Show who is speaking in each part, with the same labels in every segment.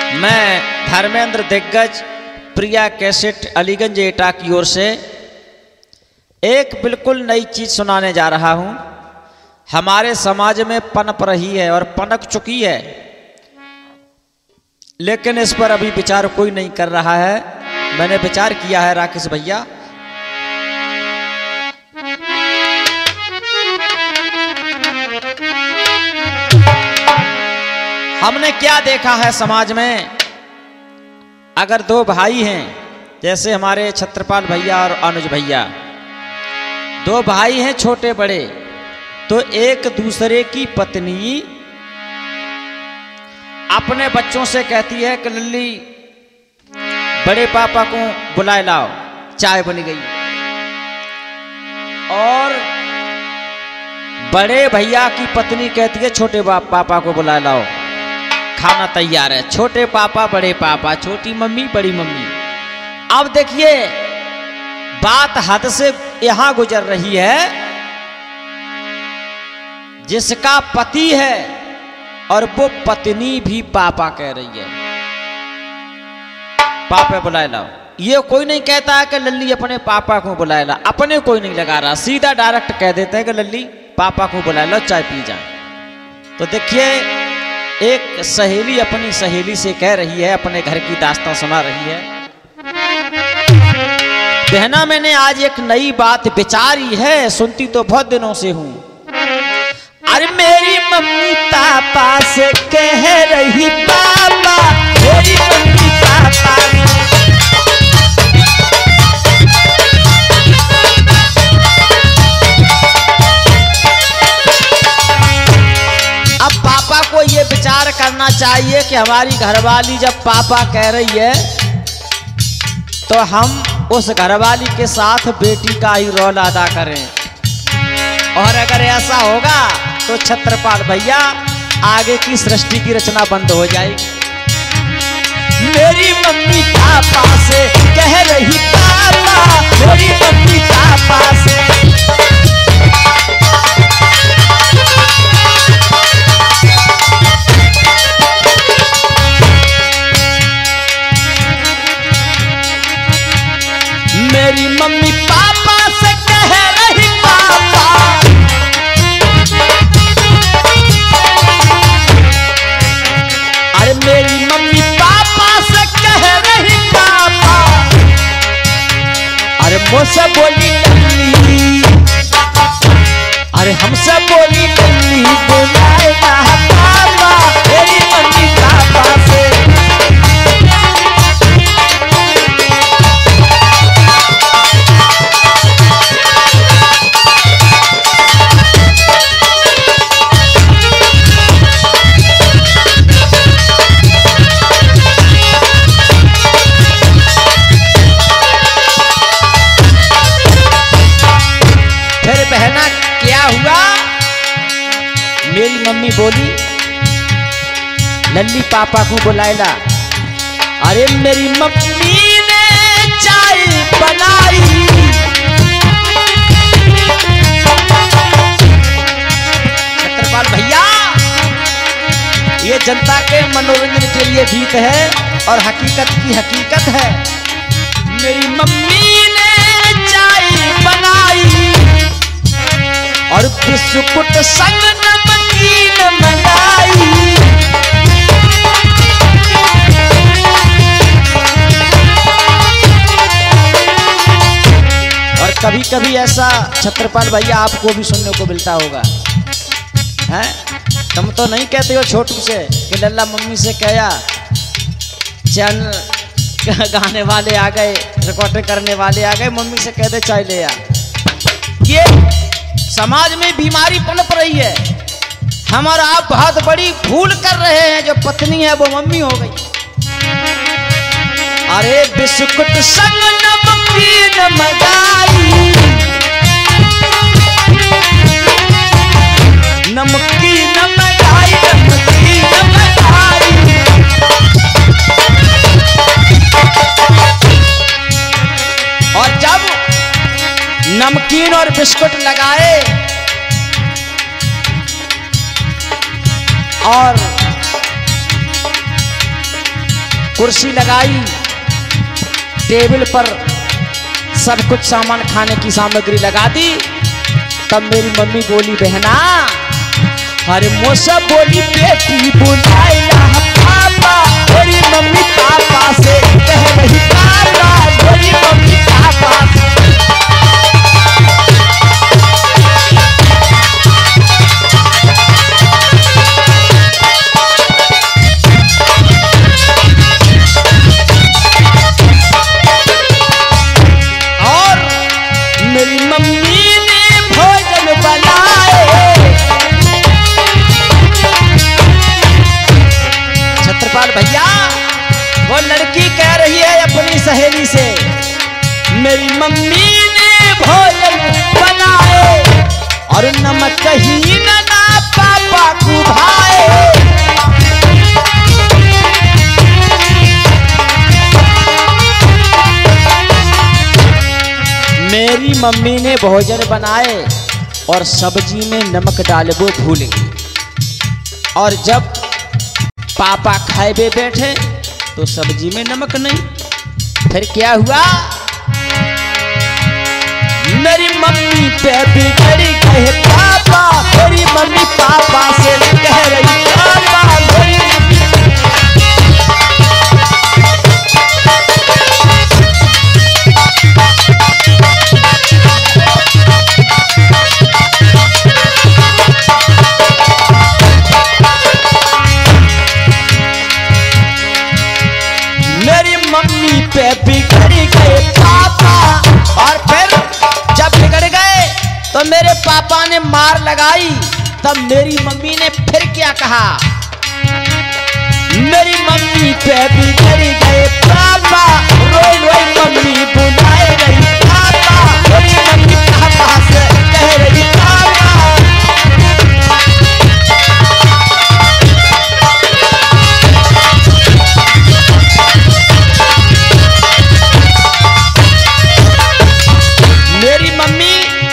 Speaker 1: मैं धर्मेंद्र दिग्गज प्रिया कैसेट अलीगंज एटा की ओर से एक बिल्कुल नई चीज सुनाने जा रहा हूं। हमारे समाज में पनप रही है और पनक चुकी है, लेकिन इस पर अभी विचार कोई नहीं कर रहा है। मैंने विचार किया है राकेश भैया। हमने क्या देखा है समाज में, अगर दो भाई हैं, जैसे हमारे छत्रपाल भैया और अनुज भैया, दो भाई हैं छोटे बड़े, तो एक दूसरे की पत्नी अपने बच्चों से कहती है कि लल्ली बड़े पापा को बुलाए लाओ, चाय बनी गई। और बड़े भैया की पत्नी कहती है छोटे पापा को बुलाए लाओ, खाना तैयार है। छोटे पापा बड़े पापा, छोटी मम्मी बड़ी मम्मी। अब देखिए बात हद से यहां गुजर रही है, जिसका पति है और वो पत्नी भी पापा कह रही है, पापा बुलाए लाओ। ये कोई नहीं कहता है कि लल्ली अपने पापा को बुलाए ला, अपने कोई नहीं लगा रहा, सीधा डायरेक्ट कह देते हैं कि लल्ली पापा को बुलाए लो, चाय पी जाए। तो देखिए एक सहेली अपनी सहेली से कह रही है, अपने घर की दास्तां सुना रही है। बहना मैंने आज एक नई बात विचारी है, सुनती तो बहुत दिनों से हूं। अरे मेरी मम्मी पापा से कह रही, पापा मेरी मम्मी पापा को ये विचार करना चाहिए कि हमारी घरवाली जब पापा कह रही है तो हम उस घरवाली के साथ बेटी का ही रोल अदा करें। और अगर ऐसा होगा तो छत्रपाल भैया आगे की सृष्टि की रचना बंद हो जाएगी। मेरी मम्मी पापा से कह रही, पापा मेरी मम्मी पापा से। मेरी मम्मी पापा से कह रही, पापा अरे मेरी मम्मी पापा से कह रही, पापा अरे मुझसे बोली लल्ली, अरे हमसे बोली लल्ली बुलाए ना पापा मेरी मम्मी पापा से। मेरी मम्मी बोली लल्ली पापा को बुलाए ला। अरे मेरी मम्मी ने चाय बनाई, छत्रपाल भैया ये जनता के मनोरंजन के लिए गीत है और हकीकत की हकीकत है। मेरी मम्मी ने चाय बनाई और बिस्कुट संग नमकीन मंगाई। और कभी कभी ऐसा छत्रपाल भैया आपको भी सुनने को मिलता होगा, हैं? तुम तो नहीं कहते हो छोटू से कि लल्ला मम्मी से कहा चल गाने वाले आ गए, रिकॉर्डिंग करने वाले आ गए, मम्मी से कह दे चाय ले आ। ये समाज में बीमारी पनप रही है। हम और आप बहुत बड़ी भूल कर रहे हैं, जो पत्नी है वो मम्मी हो गई। अरे बिस्कुट संग नमकीन मंगाई, नमकीन मंगाई, नमकीन मंगाई। और जब नमकीन और बिस्कुट लगाए और कुर्सी लगाई, टेबल पर सब कुछ सामान खाने की सामग्री लगा दी। तब मेरी मम्मी बोली, बहना, अरे मोसा बोली, बेटी बुलाएगा पापा। मेरी मम्मी पापा से कह रही, पापा, मेरी मम्मी पापा से। और मेरी मम्मी ने भोजन बनाए। छत्रपाल भैया, वो लड़की कह रही है अपनी सहेली से, मेरी मम्मी ने भोजन बनाए और नमक ही ना पापा को भाए। मेरी मम्मी ने भोजन बनाए और सब्जी में नमक डालबो भूल गई। और जब पापा खाए बे बैठे तो सब्जी में नमक नहीं। फिर क्या हुआ, मेरी मम्मी पे बिगड़ गए पापा। मेरी मम्मी पापा से कह रही, पापा, मेरी मम्मी पे बिगड़ गए पापा। और फिर जब बिगड़ गए तो मेरे पापा ने मार लगाई। तब मेरी मम्मी ने फिर क्या कहा, मेरी मम्मी पे बिगड़ गए पापा। रोई रोई मम्मी बुलाए रही, पापा। मेरी मम्मी पापा से कह रही, पापा। मेरी मम्मी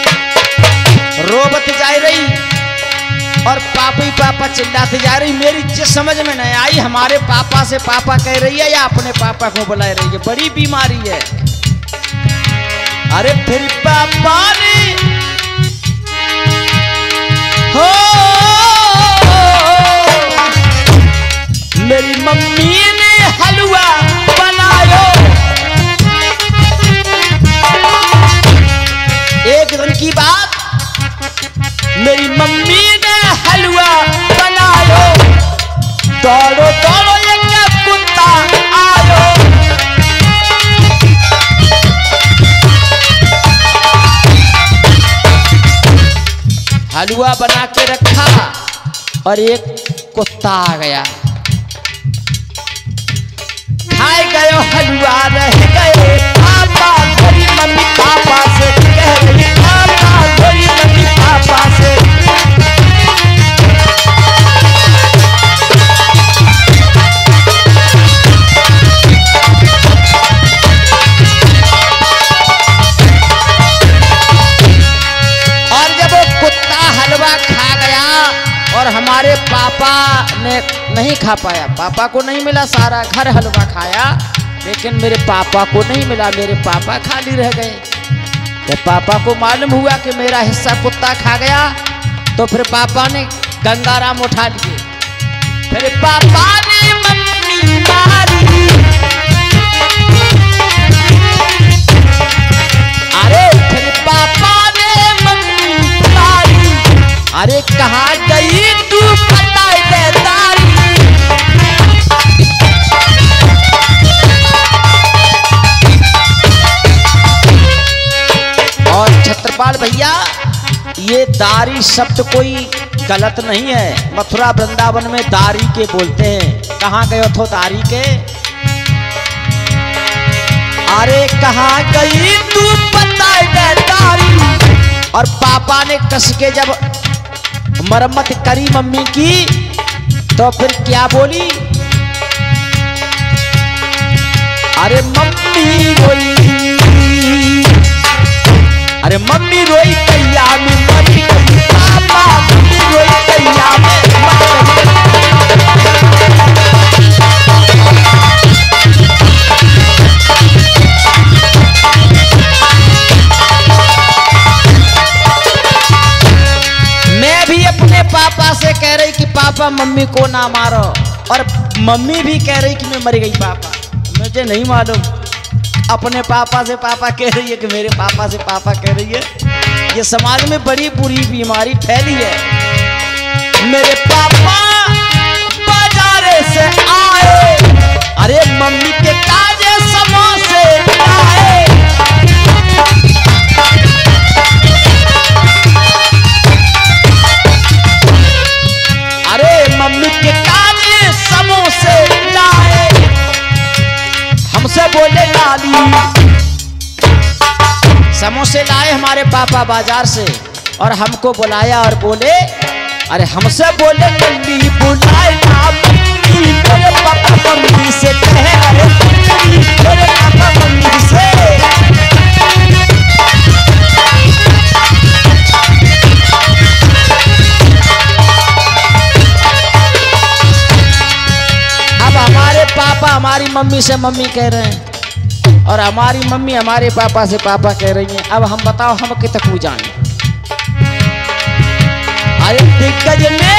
Speaker 1: रोबत जा रही और पापा ही पापा चिल्लाते जा रही। मेरी चीज समझ में नहीं आई, हमारे पापा से पापा कह रही है या अपने पापा को बुला रही है। बड़ी बीमारी है। अरे फिर पापा ने हो, मेरी मम्मी ने हलवा बनायो। एक दिन की बात, मेरी मम्मी ने हलवा बनायो। दौड़ो दौड़ो एक कुत्ता आयो। हलवा बना के रखा और एक कुत्ता आ गया। खाए गए हलवा, रह गए पापा। मेरी मम्मी पापा से कह रही, पापा। मेरी मम्मी पापा से और जब वो कुत्ता हलवा खा गया और हमारे पापा ने नहीं खा पाया, पापा को नहीं मिला। सारा घर हलवा खाया लेकिन मेरे पापा को नहीं मिला। मेरे पापा खाली रह गए। तो पापा को मालूम हुआ कि मेरा हिस्सा कुत्ता खा गया, तो फिर पापा ने गंगाराम उठा लिए। फिर पापा ने मम्मी मारी। अरे फिर पापा ने मम्मी मारी। अरे कहाँ गई तू पता दे तारी। और छत्रपाल भैया, ये दारी शब्द कोई गलत नहीं है। मथुरा वृंदावन में दारी के बोलते हैं। कहाँ गए हो दारी के? अरे कहाँ गई तू पता दे दारी। और पापा ने कस के जब मरम्मत करी मम्मी की तो फिर क्या बोली, अरे मम्मी रोई, अरे मम्मी रोई कैया में मर गई, पापा मम्मी रोई कैया में मर गई। पापा मम्मी को ना मारो। और मम्मी भी कह रही कि मैं मर गई पापा, मुझे नहीं मालूम। अपने पापा से पापा कह रही है कि मेरे पापा से पापा कह रही है। ये समाज में बड़ी बुरी बीमारी फैली है। मेरे पापा बाजारे से आए, अरे मम्मी के काजे समोसे लाए। अरे मम्मी के काजे समोसे लाए। हमसे बोले लाली, समोसे लाए हमारे पापा बाजार से और हमको बुलाया और बोले, अरे हमसे बोले मम्मी बुलाए ना मम्मी, मेरे पापा मम्मी से कहे, अरे मम्मी मेरे पापा मम्मी से। अब हमारे पापा हमारी मम्मी से मम्मी कह रहे हैं और हमारी मम्मी हमारे पापा से पापा कह रही हैं। अब हम बताओ हम कितकू जाएं। अरे दिग्गज में